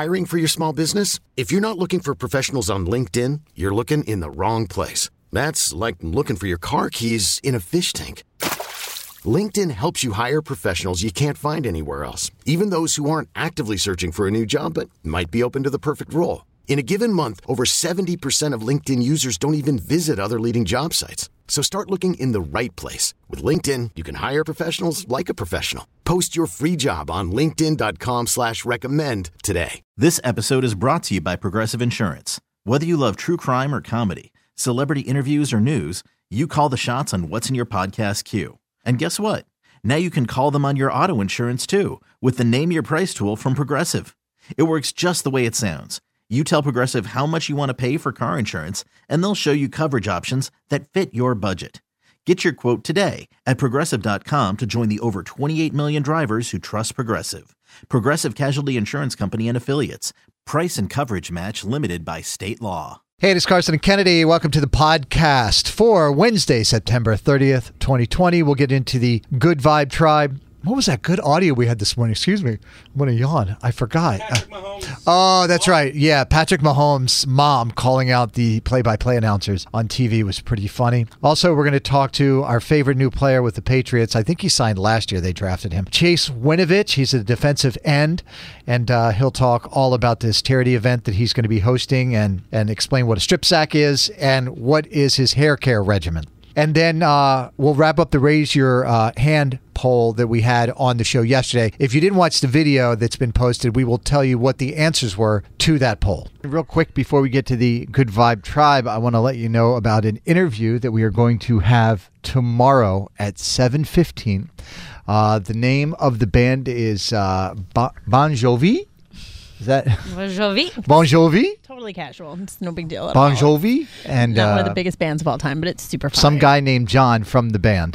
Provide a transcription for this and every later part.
Hiring for your small business? If you're not looking for professionals on LinkedIn, you're looking in the wrong place. That's like looking for your car keys in a fish tank. LinkedIn helps you hire professionals you can't find anywhere else, even those who aren't actively searching for a new job but might be open to the perfect role. In a given month, over 70% of LinkedIn users don't even visit other leading job sites. So start looking in the right place. With LinkedIn, you can hire professionals like a professional. Post your free job on linkedin.com/recommend today. This episode is brought to you by Progressive Insurance. Whether you love true crime or comedy, celebrity interviews or news, you call the shots on what's in your podcast queue. And guess what? Now you can call them on your auto insurance too with the Name Your Price tool from Progressive. It works just the way it sounds. You tell Progressive how much you want to pay for car insurance, and they'll show you coverage options that fit your budget. Get your quote today at Progressive.com to join the over 28 million drivers who trust Progressive. Progressive Casualty Insurance Company and Affiliates. Price and coverage match limited by state law. Hey, it's Carson and Kennedy. Welcome to the podcast for Wednesday, September 30th, 2020. We'll get into the Good Vibe Tribe. What was that good audio we had this morning? Excuse me. I'm going to yawn. I forgot. Patrick Mahomes. Oh, that's right. Yeah, Patrick Mahomes' mom calling out the play-by-play announcers on TV was pretty funny. Also, we're going to talk to our favorite new player with the Patriots. I think he signed last year. They drafted him. Chase Winovich. He's a defensive end, and he'll talk all about this charity event that he's going to be hosting and explain what a strip sack is and what is his hair care regimen. And then we'll wrap up the Raise Your Hand poll that we had on the show yesterday. If you didn't watch the video that's been posted, we will tell you what the answers were to that poll. Real quick, before we get to the Good Vibe Tribe, I want to let you know about an interview that we are going to have tomorrow at 7:15. The name of the band is Bon Jovi. Is that Bon Jovi? Bon Jovi? Totally casual. It's no big deal at Bon all. Jovi? And not one of the biggest bands of all time, but it's super fun. Some guy named John from the band.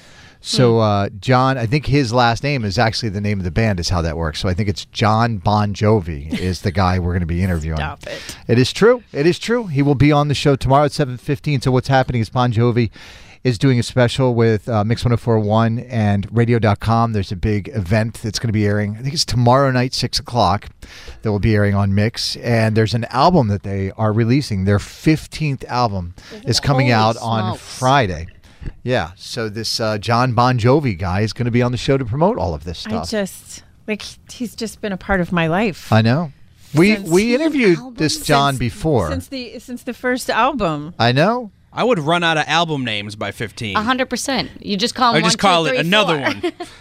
So John, I think his last name is actually the name of the band is how that works. So I think it's John Bon Jovi is the guy we're going to be interviewing. Stop it. It is true. It is true. He will be on the show tomorrow at 7:15. So what's happening is Bon Jovi is doing a special with Mix 1041 and Radio.com. There's a big event that's going to be airing. I think it's tomorrow night, 6 o'clock, that will be airing on Mix. And there's an album that they are releasing. Their 15th album is coming out on Friday. Yeah, so this John Bon Jovi guy is going to be on the show to promote all of this stuff. He's just been a part of my life. I know. We interviewed this John before. Since the first album. I know. I would run out of album names by 15. 100%. You just call him I just call it another one.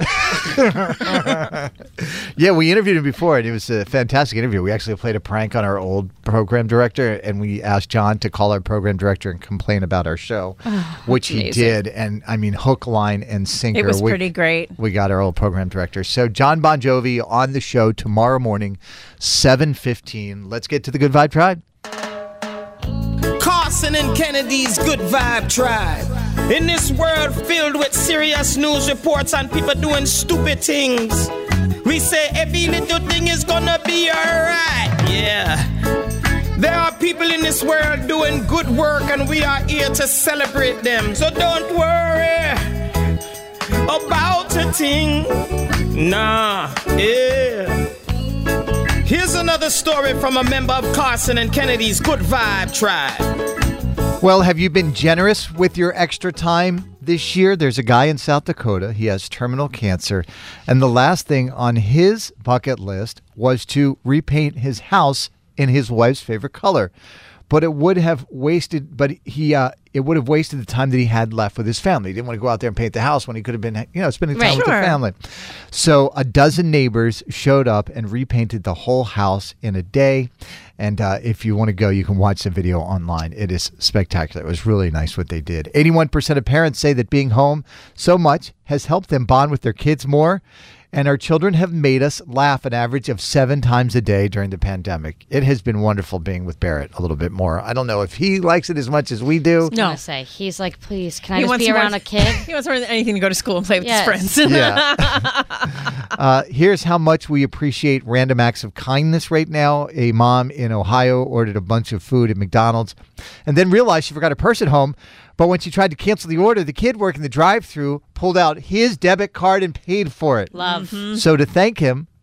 Yeah, we interviewed him before, and it was a fantastic interview. We actually played a prank on our old program director, and we asked John to call our program director and complain about our show, which he did. And, I mean, hook, line, and sinker. It was pretty great. We got our old program director. So John Bon Jovi on the show tomorrow morning, 7:15. Let's get to the Good Vibe Tribe. Carson and Kennedy's Good Vibe Tribe. In this world filled with serious news reports and people doing stupid things, we say every little thing is gonna be alright. Yeah. There are people in this world doing good work and we are here to celebrate them. So don't worry about a thing. Nah, yeah. Here's another story from a member of Carson and Kennedy's Good Vibe Tribe. Well, have you been generous with your extra time this year? There's a guy in South Dakota. He has terminal cancer. And the last thing on his bucket list was to repaint his house in his wife's favorite color. But it would have wasted, it would have wasted the time that he had left with his family. He didn't want to go out there and paint the house when he could have been, spending time with the family. So a dozen neighbors showed up and repainted the whole house in a day. And if you want to go, you can watch the video online. It is spectacular. It was really nice what they did. 81% of parents say that being home so much has helped them bond with their kids more. And our children have made us laugh an average of 7 times a day during the pandemic. It has been wonderful being with Barrett a little bit more. I don't know if he likes it as much as we do. No. He's like, please, can I just be around a kid? He wants more than anything to go to school and play with his friends. Yeah. Here's how much we appreciate random acts of kindness right now. A mom in Ohio ordered a bunch of food at McDonald's and then realized she forgot her purse at home. But when she tried to cancel the order, the kid working the drive-thru pulled out his debit card and paid for it. Love. Mm-hmm. So to thank him,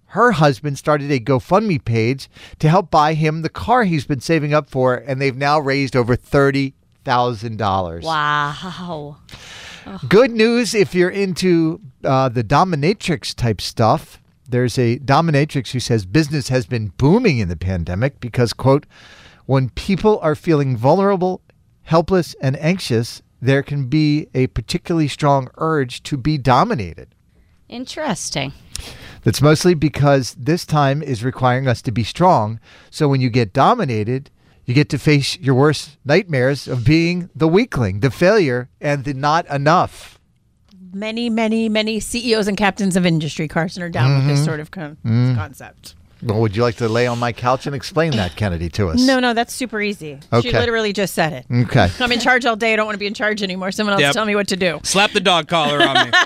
her husband started a GoFundMe page to help buy him the car he's been saving up for, and they've now raised over $30,000. Wow. Good news if you're into the dominatrix type stuff. There's a dominatrix who says business has been booming in the pandemic because, quote, when people are feeling vulnerable, helpless, and anxious, there can be a particularly strong urge to be dominated. Interesting. That's mostly because this time is requiring us to be strong. So when you get dominated, you get to face your worst nightmares of being the weakling, the failure, and the not enough. Many CEOs and captains of industry, Carson, are down with this sort of concept. Well, would you like to lay on my couch and explain that, Kennedy, to us? No, that's super easy. Okay. She literally just said it. Okay. I'm in charge all day. I don't want to be in charge anymore. Someone else tell me what to do. Slap the dog collar on me.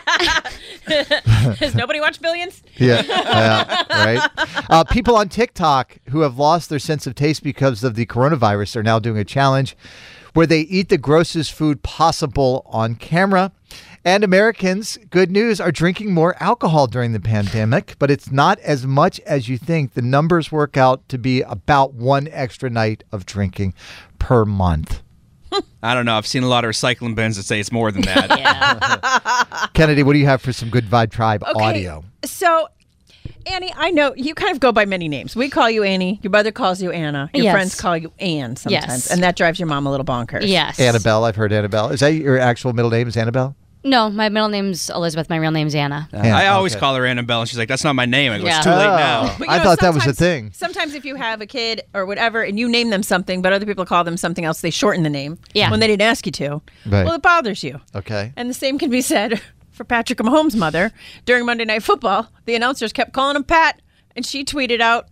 Has nobody watched Billions? Yeah, right. People on TikTok who have lost their sense of taste because of the coronavirus are now doing a challenge where they eat the grossest food possible on camera. And Americans, good news, are drinking more alcohol during the pandemic, but it's not as much as you think. The numbers work out to be about one extra night of drinking per month. I don't know. I've seen a lot of recycling bins that say it's more than that. Yeah. Kennedy, what do you have for some Good Vibe Tribe audio? So, Annie, I know you kind of go by many names. We call you Annie. Your brother calls you Anna. Your friends call you Ann sometimes. Yes. And that drives your mom a little bonkers. Yes. Annabelle, I've heard Annabelle. Is that your actual middle name is Annabelle? No, my middle name's Elizabeth. My real name's Anna. I always call her Annabelle, and she's like, that's not my name. I go, it's too late now. But, I thought that was a thing. Sometimes if you have a kid or whatever and you name them something, but other people call them something else, they shorten the name when they didn't ask you to. Right. Well, it bothers you. Okay. And the same can be said for Patrick Mahomes' mother. During Monday Night Football, the announcers kept calling him Pat, and she tweeted out,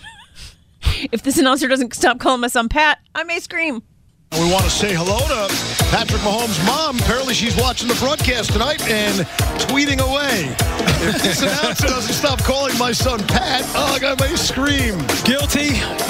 if this announcer doesn't stop calling my son Pat, I may scream. We want to say hello to Patrick Mahomes' mom. Apparently she's watching the broadcast tonight and tweeting away. If this announcer doesn't stop calling my son Pat, I may scream. Guilty.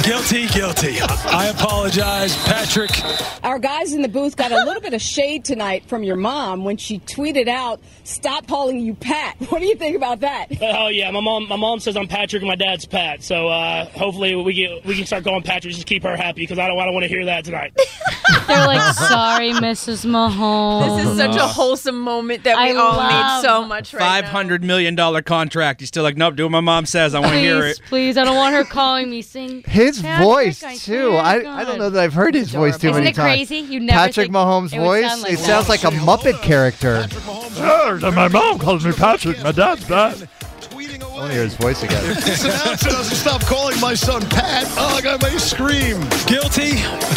I apologize, Patrick. Our guys in the booth got a little bit of shade tonight from your mom when she tweeted out, "Stop calling you Pat." What do you think about that? Oh yeah, my mom says I'm Patrick and my dad's Pat. So hopefully we can start calling Patrick, just keep her happy, because I don't want to hear that tonight. They're like, sorry, Mrs. Mahomes. This is such a wholesome moment that we all made so much right now. $500 million contract. He's still like, nope, do what my mom says. I want to hear it. Please, I don't want her calling me. Sing his Patrick, voice, too. I don't know that I've heard his voice too many times. Isn't it crazy? You never Patrick Mahomes' voice? It sounds like a Muppet character. My mom calls me Patrick. My dad's Pat. I want to hear his voice again. If this announcer doesn't stop calling my son Pat, I may scream. Guilty.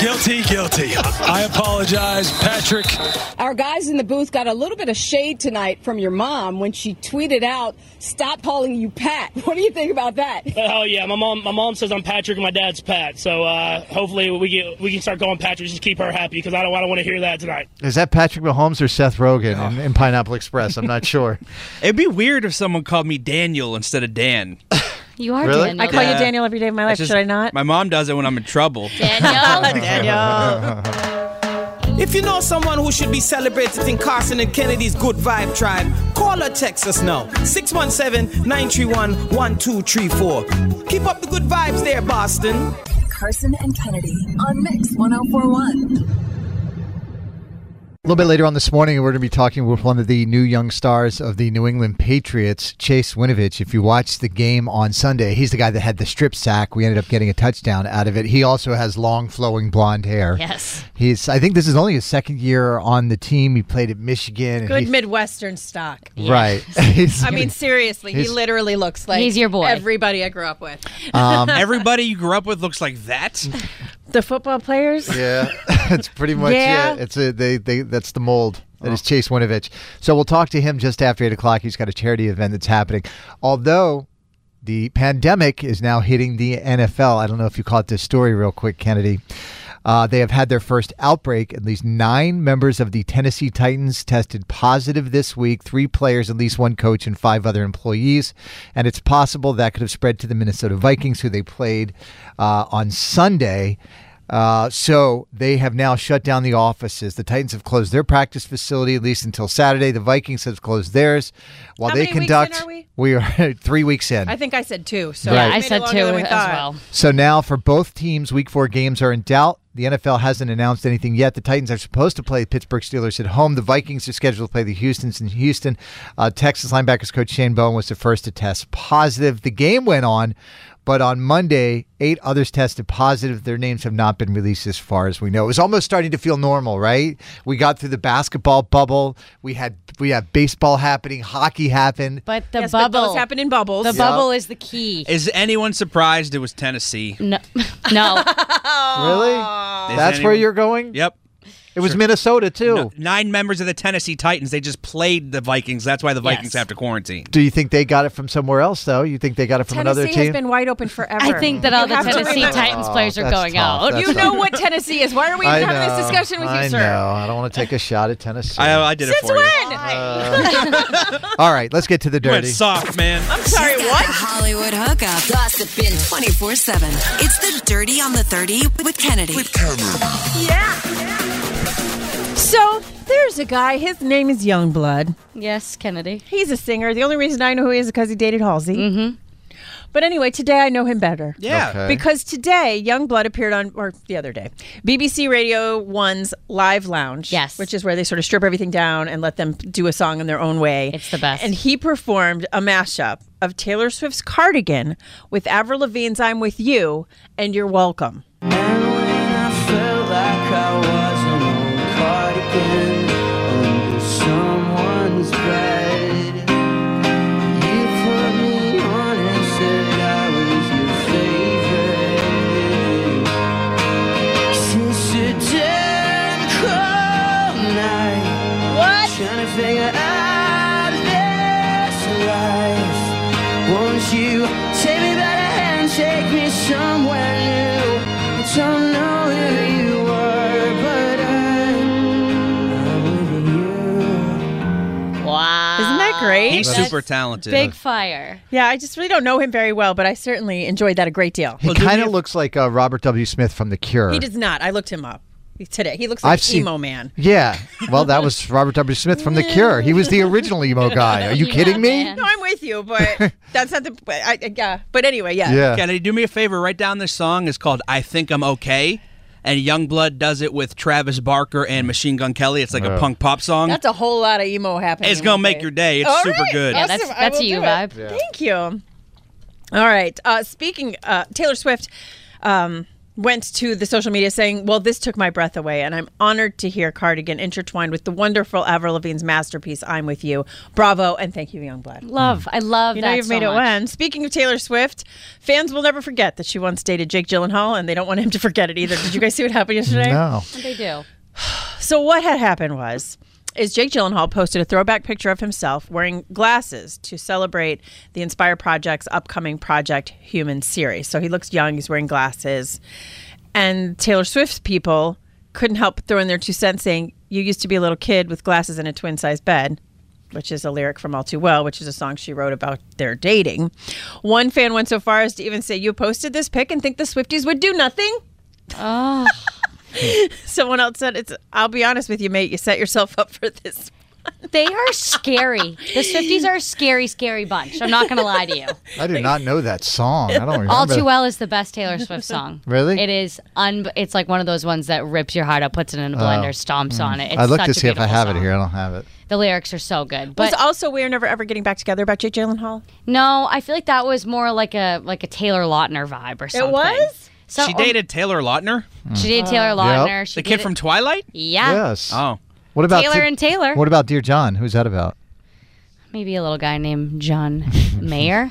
I apologize, Patrick. Our guys in the booth got a little bit of shade tonight from your mom when she tweeted out, "Stop calling you Pat." What do you think about that? Oh yeah, my mom says I'm Patrick and my dad's Pat. So hopefully we can start calling Patrick, just keep her happy, because I don't want to hear that tonight. Is that Patrick Mahomes or Seth Rogen in Pineapple Express? I'm not sure. It'd be weird if someone called me Daniel instead of Dan. You are Really? Daniel. I call you Daniel every day of my life. Should I not? My mom does it when I'm in trouble. Daniel. If you know someone who should be celebrated in Carson and Kennedy's Good Vibe Tribe, call or text us now. 617-931-1234. Keep up the good vibes there, Boston. Carson and Kennedy on Mix 1041. A little bit later on this morning, we're going to be talking with one of the new young stars of the New England Patriots, Chase Winovich. If you watched the game on Sunday, he's the guy that had the strip sack. We ended up getting a touchdown out of it. He also has long, flowing blonde hair. Yes. I think this is only his second year on the team. He played at Michigan. Good Midwestern stock. Right. I mean, seriously, he literally looks like he's your boy. Everybody I grew up with. Everybody you grew up with looks like that? The football players? Yeah, it's pretty much It's that's the mold. That is Chase Winovich. So we'll talk to him just after 8 o'clock. He's got a charity event that's happening. Although the pandemic is now hitting the NFL. I don't know if you caught this story real quick, Kennedy. They have had their first outbreak. At least 9 members of the Tennessee Titans tested positive this week. 3 players, at least 1 coach, and 5 other employees. And it's possible that could have spread to the Minnesota Vikings, who they played on Sunday. So they have now shut down the offices. The Titans have closed their practice facility at least until Saturday. The Vikings have closed theirs. While How they many weeks conduct, in are we? we are 3 weeks in. I think I said 2. So Right. Yeah, I made it said longer 2 than we as thought. well. So now for both teams, Week 4 games are in doubt. The NFL hasn't announced anything yet. The Titans are supposed to play the Pittsburgh Steelers at home. The Vikings are scheduled to play the Houstons in Houston. Texas linebackers coach Shane Bowen was the first to test positive. The game went on, but on Monday, 8 others tested positive. Their names have not been released as far as we know. It was almost starting to feel normal, right? We got through the basketball bubble. We have baseball happening. Hockey happened. But the Yes, but bubble. those happen in bubbles. The bubble is the key. Is anyone surprised it was Tennessee? No. No. Really? That's where anyone- you're going? Yep. It was Minnesota, too. No, 9 members of the Tennessee Titans. They just played the Vikings. That's why the Vikings have to quarantine. Do you think they got it from somewhere else, though? You think they got it from another Tennessee team? has been wide open forever. I think that all the You have to Tennessee remember- Titans players are that's going tough. out. That's You know tough. what Tennessee is. Why are we having this discussion with you, I sir? know. I don't want to take a shot at Tennessee. I did it Since for when? All right, let's get to the you. Went dirty. soft, man. I'm sorry, She's got what? the Hollywood hookup. Gossiping 24/7. It's the Dirty on the 30 with Kennedy. So there's a guy. His name is Youngblood. Yes, Kennedy. He's a singer. The only reason I know who he is because he dated Halsey. Mm-hmm. But anyway, today I know him better. Yeah. Okay. Because today, Youngblood appeared on, or the other day, BBC Radio 1's Live Lounge. Yes. Which is where they sort of strip everything down and let them do a song in their own way. It's the best. And he performed a mashup of Taylor Swift's Cardigan with Avril Lavigne's I'm With You and You're Welcome. And when I felt like I was an old cardigan under someone's bed, you put me on and said I was your favorite. Since a dead and cold night, What? trying to figure out this life. Won't you take me by the hand, take me somewhere new? I don't know who you are, but I'm with you. Wow. Isn't that great? He's That's super talented. Big fire. Yeah, I just really don't know him very well, but I certainly enjoyed that a great deal. He kind of looks like Robert W. Smith from The Cure. He does not. I looked him up today. He looks like emo man. Yeah. Well, that was Robert W. Smith from The Cure. He was the original emo guy. Are you kidding me? No, I'm with you, but that's not the. Yeah, but anyway, yeah. Yeah. Kennedy, do me a favor. Write down this song. It's called I Think I'm Okay. And Youngblood does it with Travis Barker and Machine Gun Kelly. It's like a punk pop song. That's a whole lot of emo happening. It's going to make your day. It's All super right. good. Yeah, Awesome. I that's will a you do it. vibe. Yeah. Thank you. All right. Speaking, Taylor Swift went to the social media saying, well, this took my breath away, and I'm honored to hear Cardigan intertwined with the wonderful Avril Lavigne's masterpiece, I'm With You. Bravo, and thank you, Youngblood. Love. I love You that know you've so made it much. when. Speaking of Taylor Swift, fans will never forget that she once dated Jake Gyllenhaal, and they don't want him to forget it either. Did you guys see what happened yesterday? No. They do. So what had happened is Jake Gyllenhaal posted a throwback picture of himself wearing glasses to celebrate the Inspire Project's upcoming Project Human series. So he looks young, he's wearing glasses. And Taylor Swift's people couldn't help but throw in their 2 cents saying, you used to be a little kid with glasses in a twin-size bed, which is a lyric from All Too Well, which is a song she wrote about their dating. One fan went so far as to even say, you posted this pic and think the Swifties would do nothing? Oh. Someone else said, I'll be honest with you, mate, you set yourself up for this. They are scary. The Swifties are a scary, scary bunch. I'm not going to lie to you. I do not know that song. I don't remember. All Too Well is the best Taylor Swift song. Really? It is. It's like one of those ones that rips your heart out, puts it in a blender, stomps on it. It's I looked such to a see if I beautiful have it song. here. I don't have it. The lyrics are so good. Was But also We're Never Ever Getting Back Together about Jake Gyllenhaal? no, I feel like that was more like a Taylor Lautner vibe or something. It was? So, She dated Taylor Lautner? She dated Taylor Lautner. She The kid did from Twilight? Yeah. Yes. Oh. What about Taylor and Taylor. What about Dear John? Who's that about? Maybe a little guy named John Mayer.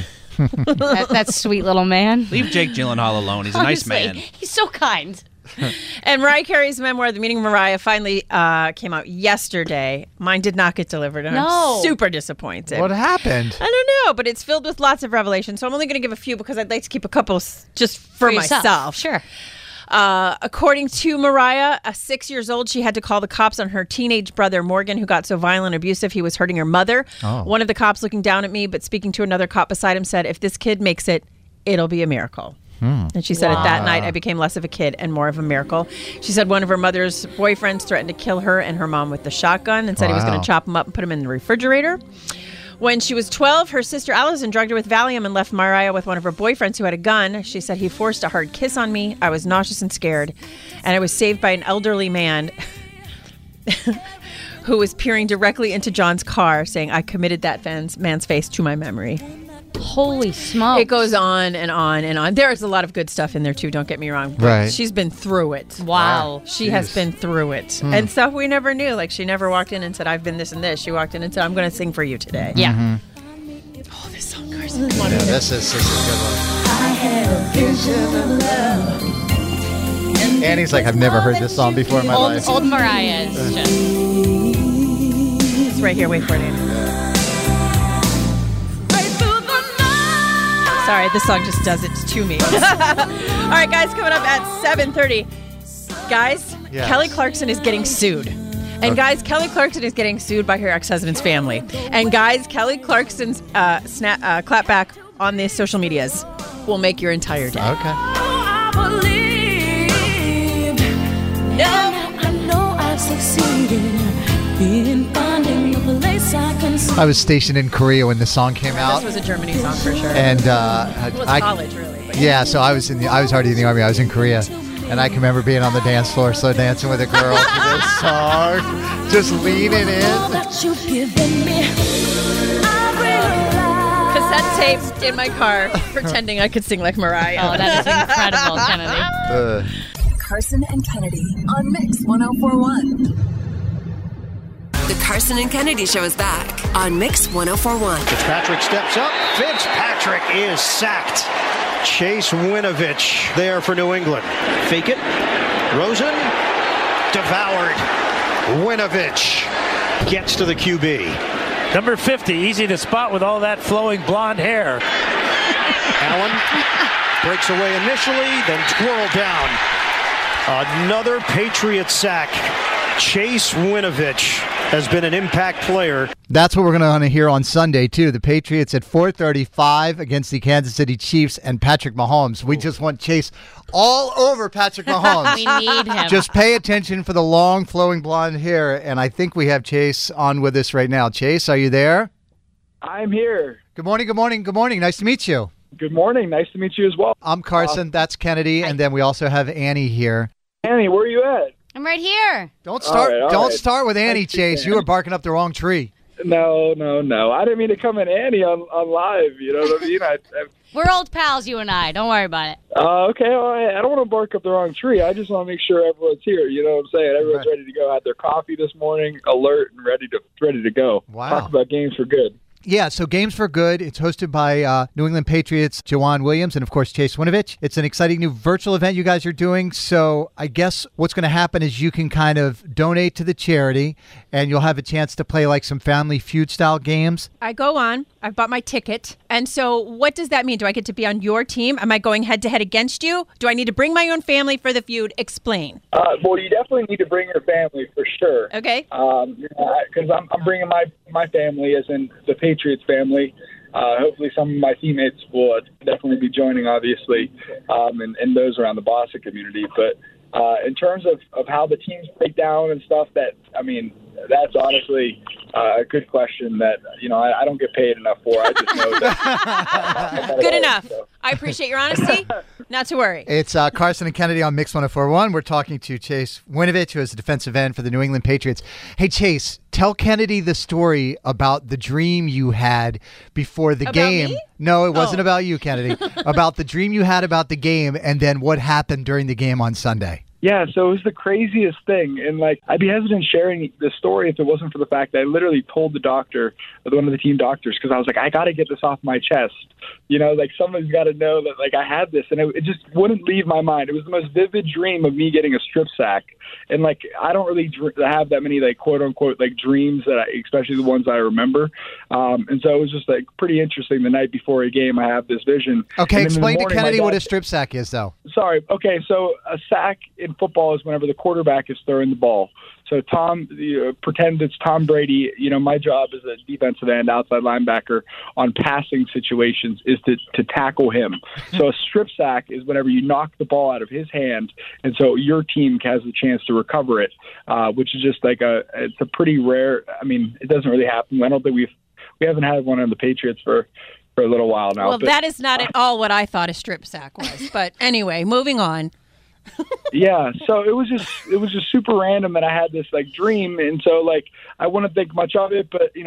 That sweet little man. Leave Jake Gyllenhaal alone. He's a nice Honestly, man. He's so kind. And Mariah Carey's memoir, The Meaning of Mariah, finally came out yesterday. Mine did not get delivered, and No. I'm super disappointed. What happened? I don't know, but it's filled with lots of revelations, so I'm only going to give a few because I'd like to keep a couple just for yourself. myself. Sure. According to Mariah, 6 years old, she had to call the cops on her teenage brother, Morgan, who got so violent and abusive he was hurting her mother. Oh. One of the cops looking down at me, but speaking to another cop beside him, said, if this kid makes it, it'll be a miracle. And she said, at that night, I became less of a kid and more of a miracle. She said one of her mother's boyfriends threatened to kill her and her mom with the shotgun and said he was going to chop them up and put them in the refrigerator. When she was 12, her sister Allison drugged her with Valium and left Mariah with one of her boyfriends who had a gun. She said he forced a hard kiss on me. I was nauseous and scared. And I was saved by an elderly man who was peering directly into John's car, saying, I committed that man's face to my memory. Holy smokes. It goes on and on and on. There's a lot of good stuff in there, too. Don't get me wrong. But Right. she's been through it. Wow. She has been through it. And stuff we never knew. Like, she never walked in and said, I've been this and this. She walked in and said, I'm going to sing for you today. Yeah. Oh, this song, Carson. Yeah, this is a good one. I had a vision of love. Annie's like, I've never heard this song before in my life. Old Mariah is just... It's right here. Wait for it, Annie. Sorry, this song just does it to me. All right, guys, coming up at 7:30. Guys, Yes. Kelly Clarkson is getting sued. And guys, Kelly Clarkson is getting sued by her ex-husband's family. And guys, Kelly Clarkson's clapback on the social medias will make your entire day. Okay. I believe. Now I know I've succeeded in finding a place I can I was stationed in Korea when the song came out. This was a Germany song for sure. And Well, it's college, really. But yeah, so I was already in the Army. I was in Korea. And I can remember being on the dance floor, slow dancing with a girl to this song, just leaning in. that you've given me. I cassette tape in my car, pretending I could sing like Mariah. Oh, that is incredible, Kennedy. Carson and Kennedy on Mix 104.1. The Carson and Kennedy Show is back on Mix 104.1. Fitzpatrick steps up. Fitzpatrick is sacked. Chase Winovich there for New England. Fake it. Rosen devoured. Winovich gets to the QB. Number 50, easy to spot with all that flowing blonde hair. Allen breaks away initially, then twirled down. Another Patriot sack. Chase Winovich has been an impact player. That's what we're going to hear on Sunday, too. The Patriots at 4:35 against the Kansas City Chiefs and Patrick Mahomes. We just want Chase all over Patrick Mahomes. We need him. Just pay attention for the long, flowing blonde hair. And I think we have Chase on with us right now. Chase, are you there? I'm here. Good morning, good morning, good morning. Nice to meet you. Good morning. Nice to meet you as well. I'm Carson. That's Kennedy. And then we also have Annie here. Annie, where are you at? I'm right here. Don't start. All right. Don't start with Annie, Chase. You were barking up the wrong tree. No. I didn't mean to come in Annie on live. You know what I mean? We're old pals, you and I. Don't worry about it. Okay. All right. I don't want to bark up the wrong tree. I just want to make sure everyone's here. You know what I'm saying? Everyone's ready to go. Had their coffee this morning, alert and ready to go. Wow. Talk about games for good. Yeah, so Games for Good. It's hosted by New England Patriots, Jawan Williams, and, of course, Chase Winovich. It's an exciting new virtual event you guys are doing. So I guess what's going to happen is you can kind of donate to the charity, and you'll have a chance to play like some Family Feud-style games. I go on. I've bought my ticket. And so what does that mean? Do I get to be on your team? Am I going head-to-head against you? Do I need to bring my own family for the feud? Explain. Well, you definitely need to bring your family for sure. Okay. Because I'm bringing my family, as in the Patriots family. Hopefully some of my teammates will definitely be joining, obviously, and those around the Boston community. But in terms of how the teams break down and stuff, that's honestly a good question that, I don't get paid enough for. I just know that. Good enough. I appreciate your honesty. Not to worry. It's Carson and Kennedy on Mix 104.1. We're talking to Chase Winovich, who is a defensive end for the New England Patriots. Hey, Chase, tell Kennedy the story about the dream you had before the game. Me? No, it wasn't about you, Kennedy. About the dream you had about the game and then what happened during the game on Sunday. Yeah, so it was the craziest thing. And, I'd be hesitant sharing the story if it wasn't for the fact that I literally told the doctor, one of the team doctors, because I was like, I got to get this off my chest. Somebody's got to know that, I had this. And it just wouldn't leave my mind. It was the most vivid dream of me getting a strip sack. And, I don't really have that many, quote-unquote, dreams, especially the ones I remember. And so it was just, pretty interesting. The night before a game, I have this vision. Okay, explain to Kennedy what a strip sack is, though. sorry. Okay, so a sack in football is whenever the quarterback is throwing the ball. So pretend it's Tom Brady. My job as a defensive end, outside linebacker on passing situations is to tackle him. So a strip sack is whenever you knock the ball out of his hand, and so your team has the chance to recover it, which is just it's a pretty rare. I mean, it doesn't really happen. I don't think we haven't had one on the Patriots for a little while now. Well, that is not at all what I thought a strip sack was. But anyway, moving on. Yeah, so it was just super random that I had this dream, and so I wouldn't think much of it, but it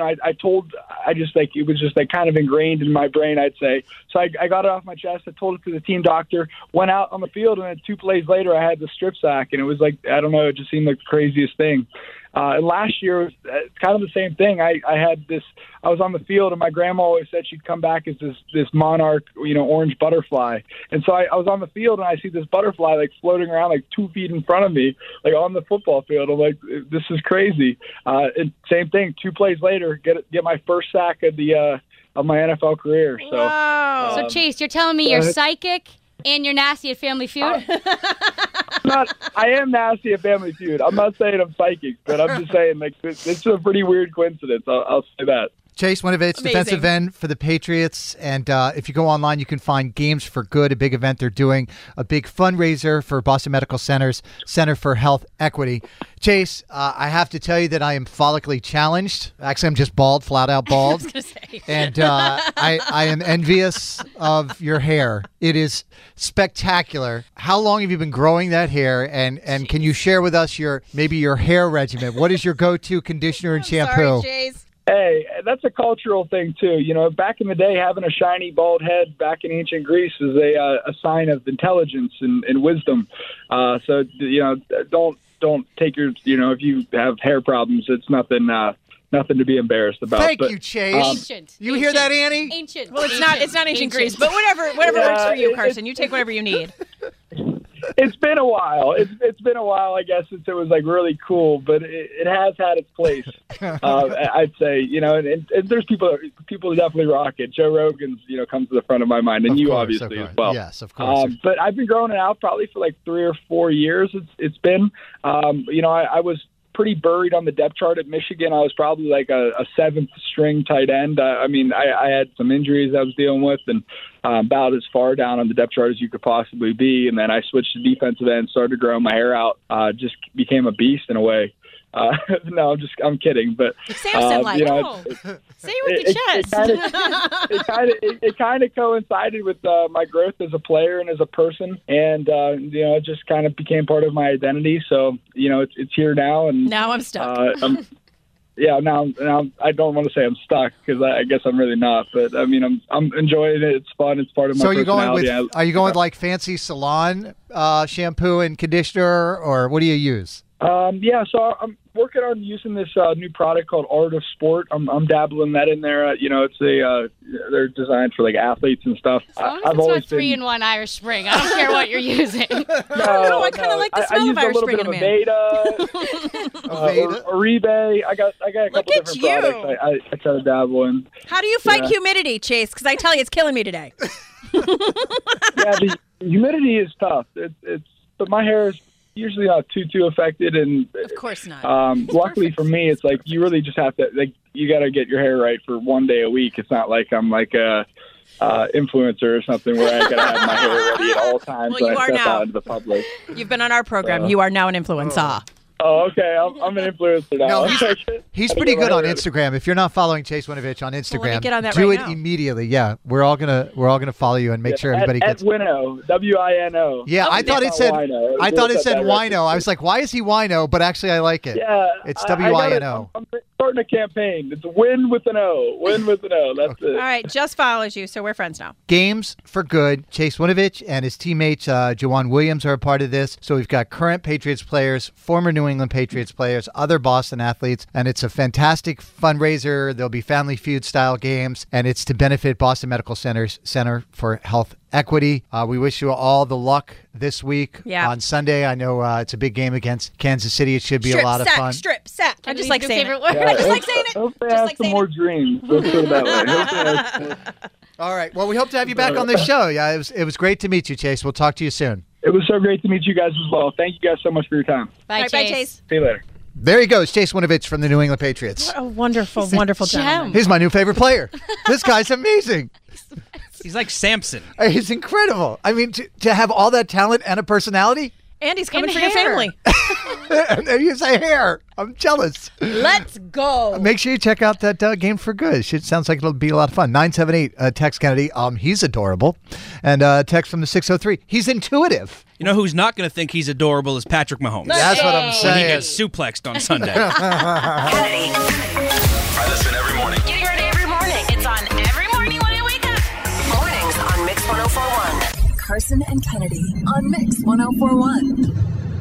was just kind of ingrained in my brain, I'd say. So I got it off my chest. I told it to the team doctor, went out on the field, and then 2 plays later I had the strip sack, and it was I don't know, it just seemed like the craziest thing. And last year, it's kind of the same thing. I was on the field, and my grandma always said she'd come back as this monarch, orange butterfly. And so I was on the field, and I see this butterfly floating around 2 feet in front of me, on the football field. I'm like, this is crazy. And same thing, 2 plays later, get my first sack of my NFL career. So, wow. So Chase, you're telling me you're psychic and you're nasty at Family Feud? I am nasty at Family Feud. I'm not saying I'm psychic, but I'm just saying it's a pretty weird coincidence. I'll say that. Chase Winovich, defensive end for the Patriots. And if you go online, you can find Games for Good, a big event they're doing, a big fundraiser for Boston Medical Center's Center for Health Equity. Chase, I have to tell you that I am follically challenged. Actually, I'm just bald, flat out bald. I was going to say. And I am envious of your hair. It is spectacular. How long have you been growing that hair? And can you share with us your hair regimen? What is your go-to conditioner and shampoo? Sorry, Chase. Hey, that's a cultural thing, too. Back in the day, having a shiny, bald head back in ancient Greece was a sign of intelligence and wisdom. So, don't take your, if you have hair problems, it's nothing to be embarrassed about. Thank you, Chase. You hear that, Annie? Ancient. Well, it's not ancient Greece, but whatever works for you, Carson. You take whatever you need. It's been a while. It's been a while, I guess, since it was really cool, but it has had its place. I'd say, and there's people definitely rock it. Joe Rogan's, comes to the front of my mind, and you obviously as well. Yes, of course. But I've been growing it out probably for 3 or 4 years. It's been, I was pretty buried on the depth chart at Michigan. I was probably a 7th string tight end. I had some injuries I was dealing with, and about as far down on the depth chart as you could possibly be. And then I switched to defensive end, started growing my hair out, just became a beast in a way. No, I'm kidding. But Samson, say it with your chest. It kind of coincided with my growth as a player and as a person, and it just kind of became part of my identity. So it's here now, and now I'm stuck. Now I don't want to say I'm stuck because I guess I'm really not. But I'm enjoying it. It's fun. It's part of my personality. Are you going with fancy salon shampoo and conditioner, or what do you use? So I'm working on using this new product called Art of Sport. I'm dabbling that in there. It's they're designed for athletes and stuff. As long as it's not 3-in-1 Irish Spring, I don't care what you're using. No, I kind of like the smell of Irish Spring in a man. Aveda, Oribe. I got a couple different products I try to dabble in. How do you fight humidity, Chase? Because I tell you, it's killing me today. The humidity is tough. But my hair is usually not too affected, and of course not. Luckily for me, it's you really just have to you got to get your hair right for 1 day a week. It's not like I'm a influencer or something where I gotta have my hair ready at all times. Well, you are now out into the public. You've been on our program. You are now an influencer. Oh, okay. I'm an influencer now. No, he's pretty good on Instagram. If you're not following Chase Winovich on Instagram, let me get on that do right it now. Immediately. Yeah, we're all gonna follow you and make sure everybody gets. At Wino, Wino. Yeah, I thought it said Wino. I was like, why is he Wino? But actually, I like it. Yeah, it's Wino. I'm starting a campaign. It's Win with an O. Win with an O. That's it. All right, just follows you, so we're friends now. Games for Good. Chase Winovich and his teammates, Juwan Williams, are a part of this. So we've got current Patriots players, former New England Patriots players, other Boston athletes, and it's a fantastic fundraiser. There'll be Family Feud style games, and it's to benefit Boston Medical Center's Center for Health Equity. We wish you all the luck this week. On Sunday. I know it's a big game against Kansas City. It should be a lot of fun. Strip sack. I just like saying it. I just like saying it. Hope they have some more dreams. Let's put it that way. All right. Well, we hope to have you back on the show. Yeah, it was great to meet you, Chase. We'll talk to you soon. It was so great to meet you guys as well. Thank you guys so much for your time. Bye, Chase. See you later. There he goes, Chase Winovich from the New England Patriots. What a wonderful, wonderful gentleman. He's my new favorite player. This guy's amazing. He's like Samson. He's incredible. I mean, to have all that talent and a personality. And he's coming And for your hair. family. And you say hair. I'm jealous. Let's go. Make sure you check out that Game for Good. It sounds like it'll be a lot of fun. 978 text Kennedy. He's adorable. And text from the 603. He's intuitive. You know who's not going to think he's adorable is Patrick Mahomes. That's what I'm saying. When he gets suplexed on Sunday. I listen every morning. Getting ready every morning. It's on every morning when I wake up. Mornings on Mix 1041. Carson and Kennedy on Mix 1041.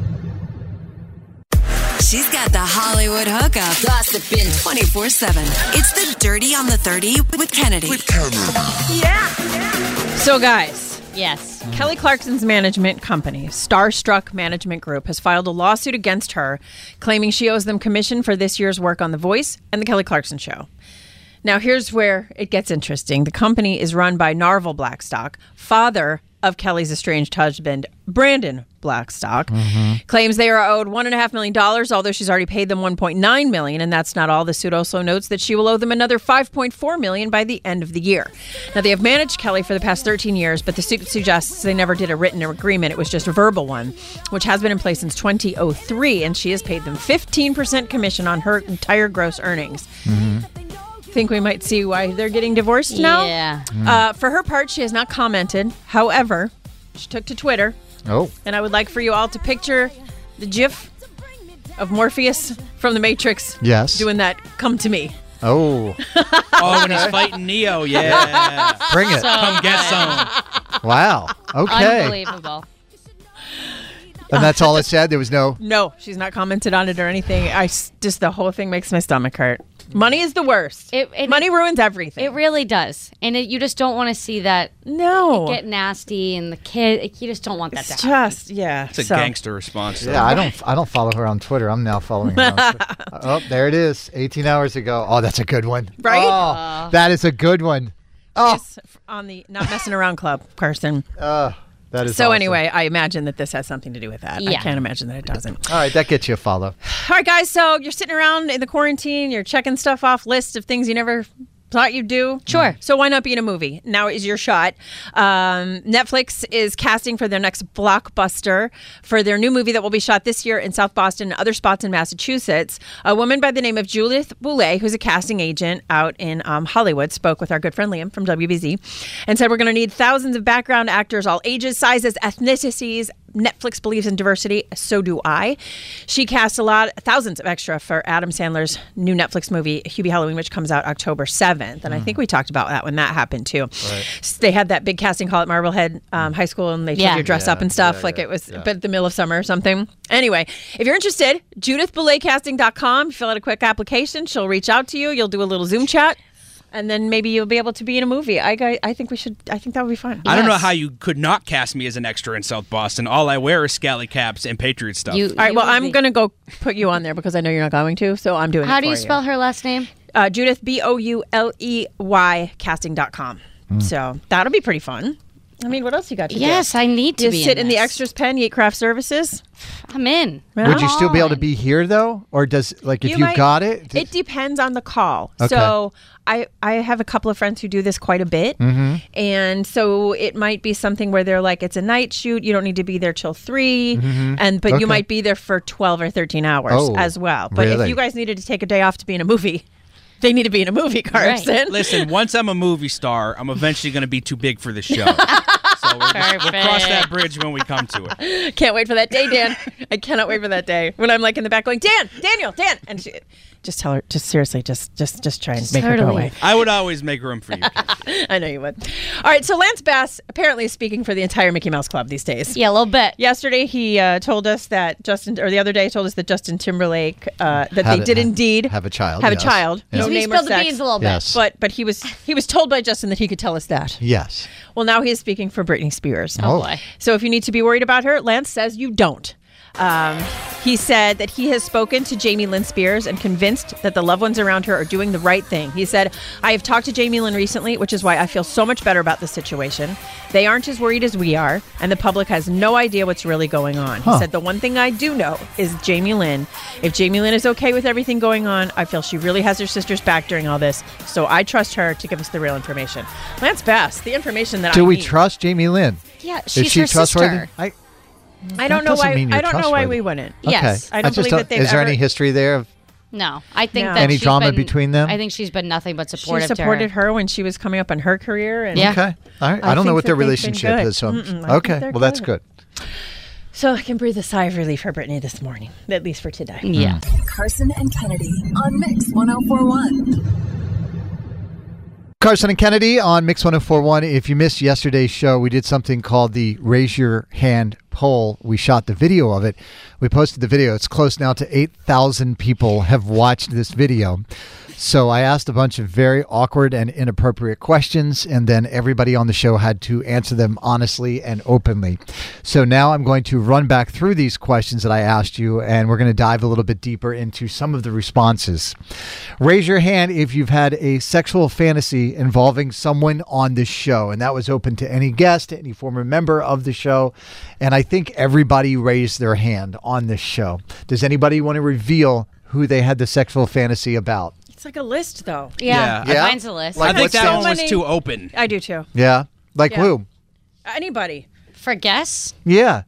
She's got the Hollywood hookup. Gossiping 24/7. It's the Dirty on the 30 with Kennedy. Yeah. So, guys. Yes. Kelly Clarkson's management company, Starstruck Management Group, has filed a lawsuit against her, claiming she owes them commission for this year's work on The Voice and The Kelly Clarkson Show. Now, here's where it gets interesting. The company is run by Narvel Blackstock, father of Kelly's estranged husband, Brandon Blackstock, claims they are owed $1.5 million, although she's already paid them $1.9 million, and that's not all. The suit also notes that she will owe them another $5.4 million by the end of the year. Now, they have managed Kelly for the past 13 years, but the suit suggests they never did a written agreement. It was just a verbal one, which has been in place since 2003, and she has paid them 15% commission on her entire gross earnings. Think we might see why they're getting divorced now? Yeah. For her part, she has not commented. However, she took to Twitter. Oh. And I would like for you all to picture the gif of Morpheus from The Matrix. Yes. Doing that, come to me. Oh. Oh, when he's fighting Neo, yeah. Bring it. Come get some. Wow. Okay. Unbelievable. And that's all it said? There was no... No, she's not commented on it or anything. Just the whole thing makes my stomach hurt. Money is the worst. Money ruins everything. It really does. And you just don't want to see that get nasty and the kid. You just don't want that to happen. Just, yeah. It's a gangster response. Yeah, I don't follow her on Twitter. I'm now following her on Twitter. Oh, there it is. 18 hours ago. Oh, that's a good one. Right? Oh, that is a good one. Oh. Just on the Not Messing Around Club, Carson. That is so awesome. anyway, I imagine that this has something to do with that. I Yeah. can't imagine that it doesn't. All right, that gets you a follow. All right, guys. So you're sitting around in the quarantine. You're checking stuff off lists of things you never thought you'd do. Sure. So why not be in a movie? Now is your shot. Netflix is casting for their next blockbuster for their new movie that will be shot this year in South Boston and other spots in Massachusetts. A woman by the name of Judith Boulay, who's a casting agent out in Hollywood, spoke with our good friend Liam from WBZ and said, we're going to need thousands of background actors, all ages, sizes, ethnicities. Netflix believes in diversity. So do I. She cast thousands of extra for Adam Sandler's new Netflix movie, Hubie Halloween, which comes out October 7th. And I think we talked about that when that happened too. Right. They had that big casting call at Marblehead High School, and they told you to dress up and stuff it was but the middle of summer or something. Anyway, if you're interested, JudithBoulayCasting.com. Fill out a quick application. She'll reach out to you. You'll do a little Zoom chat. And then maybe you'll be able to be in a movie. I think that would be fun. I don't know how you could not cast me as an extra in South Boston. All I wear is scally caps and Patriot stuff. All right, well, I'm going to go put you on there because I know you're not going to, so I'm doing it for you. How do you spell her last name? Judith, Bouley, casting.com. So that'll be pretty fun. I mean, what else you got to do? Yes, I need to you be sit in the this. extras pen, you eat craft services. I'm in. Would you still be able to be here, though? Or does, if you got it? It depends on the call. Okay. So I have a couple of friends who do this quite a bit. And so it might be something where they're like, it's a night shoot. You don't need to be there till 3. But you might be there for 12 or 13 hours as well. But if you guys needed to take a day off to be in a movie, they need to be in a movie, Carson. Right. Listen, once I'm a movie star, I'm eventually going to be too big for the show. So we'll cross that bridge when we come to it. Can't wait for that day, Dan. I cannot wait for that day when I'm like in the back going, Dan, Daniel, Dan, and she, just tell her, just seriously, just try and make her go away. I would always make room for you. I know you would. All right, so Lance Bass apparently is speaking for the entire Mickey Mouse Club these days. Yeah, a little bit. Yesterday, he told us that the other day, told us that Justin Timberlake that they did indeed have a child. Have a child. Yes. No He name or spilled the sex. beans a little bit. Yes. But he was told by Justin that he could tell us that. Yes. Well, now he is speaking for Britney Spears. Oh boy. So if you need to be worried about her, Lance says you don't. He said that he has spoken to Jamie Lynn Spears and convinced that the loved ones around her are doing the right thing. He said, I have talked to Jamie Lynn recently, which is why I feel so much better about the situation. They aren't as worried as we are, and the public has no idea what's really going on. He said, the one thing I do know is Jamie Lynn. If Jamie Lynn is okay with everything going on, I feel she really has her sister's back during all this, so I trust her to give us the real information. Lance Bass, the information that Do we need. trust Jamie Lynn? Yeah, Is she's she her trustworthy? sister. I don't know doesn't why. mean you're I don't know why trustworthy. we wouldn't. Okay. Yes, I don't just believe that they've Is there ever. any history there of No, I think No. that Any she's drama been- between them? I think she's been nothing but She supportive supported to her. her when she was coming up in her career. And Yeah. Okay. All right. I don't know think what their that they've been relationship good. is. So I think okay. they're Well, that's good. So I can breathe a sigh of relief for Brittany this morning, at least for today. Yeah. Carson and Kennedy on Mix 1041. Carson and Kennedy on Mix 1041. If you missed yesterday's show, we did something called the Raise Your Hand poll. We shot the video of it. We posted the video. It's close now to 8,000 people have watched this video. So I asked a bunch of very awkward and inappropriate questions, and then everybody on the show had to answer them honestly and openly. So now I'm going to run back through these questions that I asked you, and we're going to dive a little bit deeper into some of the responses. Raise your hand if you've had a sexual fantasy involving someone on this show, and that was open to any guest, any former member of the show, and I think everybody raised their hand on this show. Does anybody want to reveal who they had the sexual fantasy about? It's like a list, though. Yeah. Yeah? Mine's a list. Like I think what's that that? one was many- too open. I do too. Yeah? Like Yeah. who? Anybody. For guess? Yeah.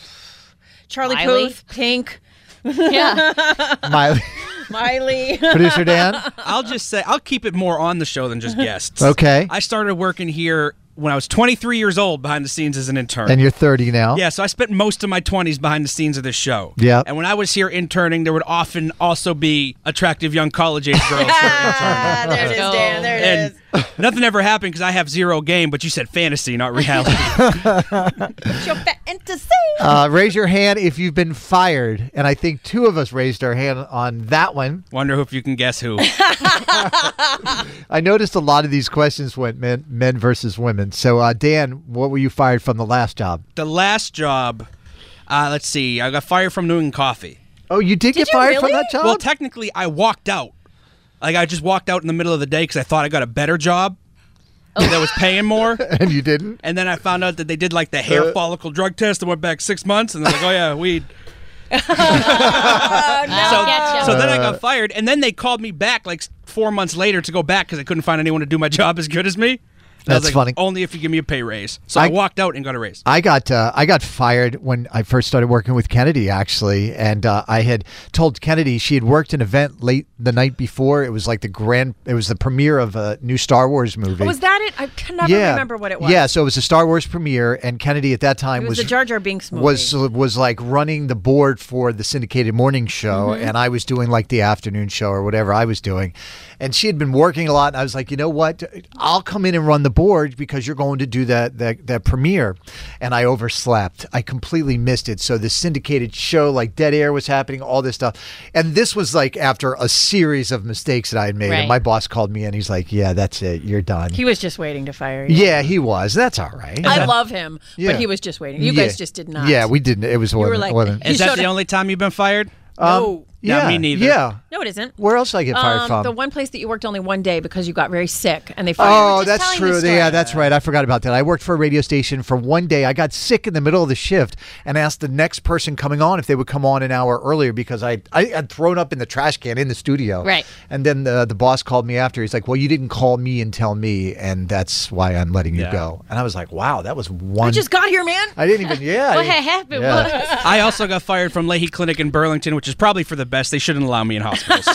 Charlie Miley? Puth, Pink, Yeah. Miley. Miley. Producer Dan? I'll just say, I'll keep it more on the show than just guests. Okay. I started working here when I was 23 years old behind the scenes as an intern. And you're 30 now? Yeah, so I spent most of my 20s behind the scenes of this show. Yeah. And when I was here interning, there would often also be attractive young college-age girls here interning. There it is, Dan. There it And is. nothing ever happened because I have zero game, but you said fantasy, not reality. It's your fantasy. Raise your hand if you've been fired. And I think two of us raised our hand on that one. Wonder if you can guess who. I noticed a lot of these questions went men versus women. So, Dan, what were you fired from the last job? The last job, let's see, I got fired from New England Coffee. Oh, you did get you fired from really? that job? Well, technically, I walked out. Like, I just walked out in the middle of the day because I thought I got a better job that was paying more. And you didn't? And then I found out that they did, like, the hair follicle drug test and went back 6 months. And they're like, oh, yeah, weed. Getcha. So then I got fired. And then they called me back, like, 4 months later to go back because I couldn't find anyone to do my job as good as me. And I was That's like, funny. Only if you give me a pay raise. So I walked out and got a raise. I got fired when I first started working with Kennedy, actually, and I had told Kennedy she had worked an event late the night before. It was like it was the premiere of a new Star Wars movie. Was that it? I can never remember what it was. Yeah, so it was a Star Wars premiere, and Kennedy at that time It was the Jar Jar Binks movie. was like running the board for the syndicated morning show, Mm-hmm. and I was doing like the afternoon show or whatever I was doing. And she had been working a lot, and I was like, you know what? I'll come in and run the board because you're going to do that premiere. And I overslept. I completely missed it. So the syndicated show, like Dead Air was happening, all this stuff. And this was like after a series of mistakes that I had made. Right. And my boss called me and he's like, yeah, that's it. You're done. He was just waiting to fire you. Yeah, he was. That's all right. I love him, Yeah. but he was just waiting. You guys just did not. Yeah, we didn't. It was were like- wasn't. He Is that showed the up- only time you've been fired? No. Yeah, me neither. Yeah. No, it isn't. Where else did I get fired from? The one place that you worked only one day because you got very sick and they fired Oh, you. that's true. Yeah, that's right. I forgot about that. I worked for a radio station for one day. I got sick in the middle of the shift and asked the next person coming on if they would come on an hour earlier because I had thrown up in the trash can in the studio. Right. And then the boss called me after. He's like, well, you didn't call me and tell me, and that's why I'm letting you go. And I was like, wow, that was one. I just got here, man. I didn't even, yeah. What happened was I also got fired from Leahy Clinic in Burlington, which is probably for the best. They shouldn't allow me in hospitals.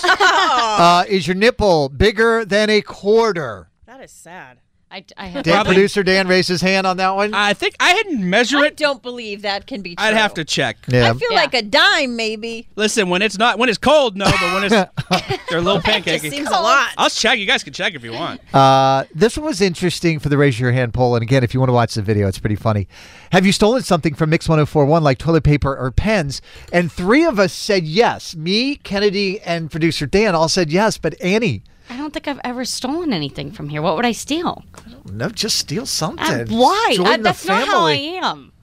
Is your nipple bigger than a quarter? That is sad. I have Dan, producer Dan raised his hand on that one. I think I hadn't measured I it. don't believe that can be true. I'd have to check. Yeah. I feel like a dime, maybe. Listen, when it's cold, no, but when it's they're a little Just pancakey. seems a lot. I'll check. You guys can check if you want. This one was interesting for the Raise Your Hand poll. And again, if you want to watch the video, it's pretty funny. Have you stolen something from Mix 1041 like toilet paper or pens? And 3 of us said yes. Me, Kennedy, and producer Dan all said yes. But Annie, I don't think I've ever stolen anything from here. What would I steal? no, just steal something. Why? Join the That's not how I family. am.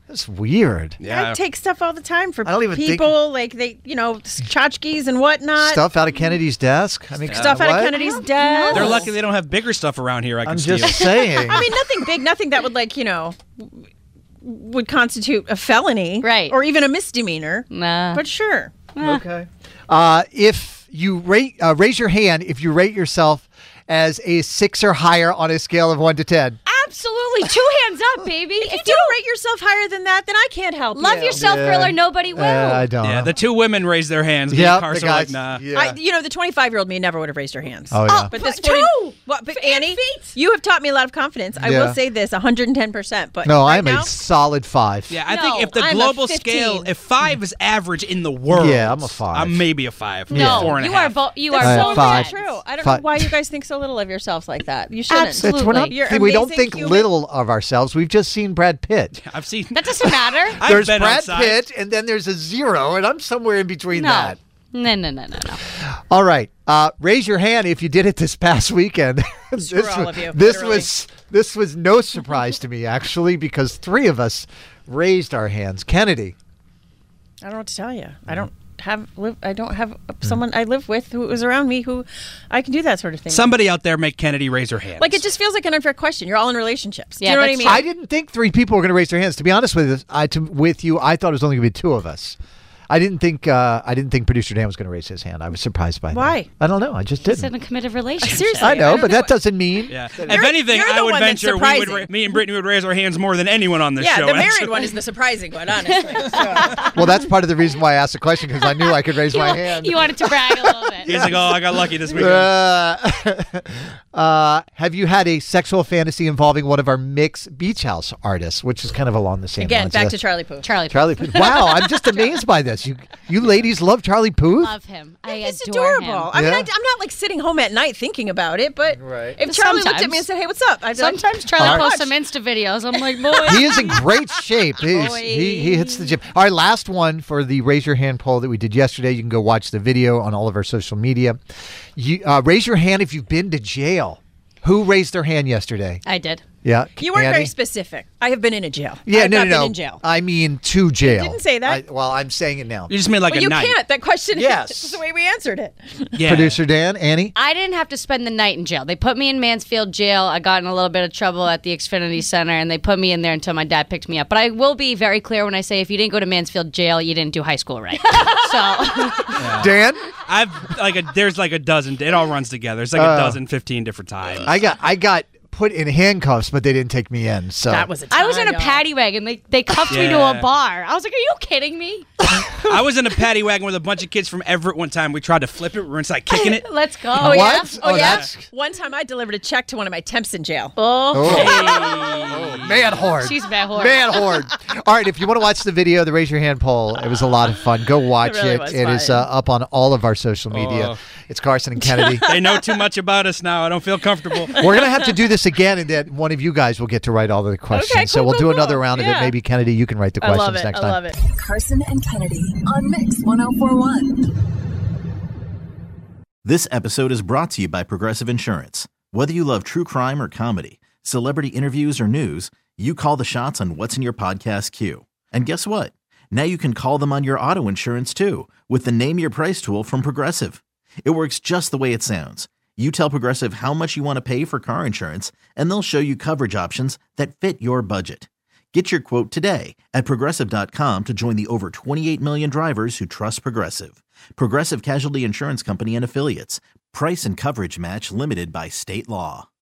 That's weird. I take stuff all the time for I don't even think- people, like they, tchotchkes and whatnot. Stuff out of Kennedy's desk? I mean, Stuff out of Kennedy's desk. They're lucky they don't have bigger stuff around here I can I'm steal. just saying. I mean, nothing big, nothing that would would constitute a felony. Right. Or even a misdemeanor. Nah. But sure. Okay. If you raise your hand if you rate yourself as a 6 or higher on a scale of 1 to 10. Absolutely. 2 hands up, baby. If you don't rate yourself higher than that, then I can't help you. Love yourself, girl, or nobody will. I don't. Yeah, the two women raised their hands. Me Yeah, and Carson the were guys. like, nah. Yeah. The 25-year-old me never would have raised her hands. Oh, yeah. But this two! but Annie, you have taught me a lot of confidence. I Yeah. will say this, 110%. But No, right I'm now, a solid 5. Yeah, I think if the I'm a global 15. scale, if 5 is average in the world, Yeah, I'm a 5. I'm maybe a 5. No, 4.5. you are both. You that's are I so have both. five. not true. I don't Five. know why you guys think so little of yourselves like that. You shouldn't. Absolutely. We're not, You're we don't amazing think human. little of ourselves. We've just seen Brad Pitt. I've seen. That doesn't matter. I've There's been Brad outside. Pitt, and then there's a 0, and I'm somewhere in between No. that. No. All right. Raise your hand if you did it this past weekend. Screw all of you, This literally. was no surprise to me, actually, because 3 of us raised our hands. Kennedy. I don't know what to tell you. I don't have someone I live with who was around me who I can do that sort of thing. Somebody out there make Kennedy raise her hand. Like, it just feels like an unfair question. You're all in relationships. Do Yeah, you know what I that's mean? I didn't think 3 people were going to raise their hands. To be honest with you, I thought it was only going to be 2 of us. I didn't think producer Dan was going to raise his hand. I was surprised by that. Why? I don't know. I just It's didn't. in a committed relationship. Seriously. I know, don't but that doesn't mean. Yeah. that- If anything, you're I the would one that's venture surprising. me and Brittany would raise our hands more than anyone on this Yeah, show. the married actually. one is the surprising one, honestly. So. Well, that's part of the reason why I asked the question, because I knew I could raise my hand. You wanted to brag a little bit. He's like, oh, I got lucky this weekend. Have you had a sexual fantasy involving one of our Mix Beach House artists, which is kind of along the same Again, lines? back to Charlie Puth. Charlie Puth. Wow, I'm just amazed by this. You ladies love Charlie Puth? Love him. I He's adore adorable. him. I mean, Yeah. I'm not like sitting home at night thinking about it, but Right. if Charlie looked at Sometimes. me and said, "Hey, what's up?" I'd be like, Sometimes Charlie All right. posts some Insta videos. I'm like, boy. He is in great shape. He hits the gym. All right, last one for the raise your hand poll that we did yesterday. You can go watch the video on all of our social media. Raise your hand if you've been to jail. Who raised their hand yesterday? I did. Yeah, You weren't Annie? very specific. I have been in a jail. Yeah, I've no, not no, been no. in jail. I mean to jail. didn't say that. Well, I'm saying it now. You just mean like Well, a you night. can't. That question. Yes. This is the way we answered it. Yeah. Producer Dan, Annie. I didn't have to spend the night in jail. They put me in Mansfield jail. I got in a little bit of trouble at the Xfinity Center, and they put me in there until my dad picked me up. But I will be very clear when I say if you didn't go to Mansfield jail, you didn't do high school right. So Dan, there's like a dozen. It all runs together. It's like a dozen, 15 different times. I got put in handcuffs, but they didn't take me in. So That was a I was in a y'all. paddy wagon. They cuffed me to Yeah. a bar. I was like, are you kidding me? I was in a paddy wagon with a bunch of kids from Everett one time. We tried to flip it. We were inside kicking it. Let's go. Oh, yeah? What? Oh, Oh, yeah? that's- One time I delivered a check to one of my temps in jail. Man horde. She's bad whore. Man horde. All right, if you want to watch the video, the raise your hand poll, it was a lot of fun. Go watch It really it. was It is fun. up on all of our social media. Oh. It's Carson and Kennedy. They know too much about us now. I don't feel comfortable. We're going to have to do this again, and then one of you guys will get to write all the questions. Okay, so cool, we'll cool, do cool. another round of it. Yeah. Maybe, Kennedy, you can write the I questions love it. next I time. love it. Carson and Kennedy on Mix 1041. This episode is brought to you by Progressive Insurance. Whether you love true crime or comedy, celebrity interviews or news, you call the shots on what's in your podcast queue. And guess what? Now you can call them on your auto insurance too with the Name Your Price tool from Progressive. It works just the way it sounds. You tell Progressive how much you want to pay for car insurance, and they'll show you coverage options that fit your budget. Get your quote today at Progressive.com to join the over 28 million drivers who trust Progressive. Progressive Casualty Insurance Company and Affiliates. Price and coverage match limited by state law.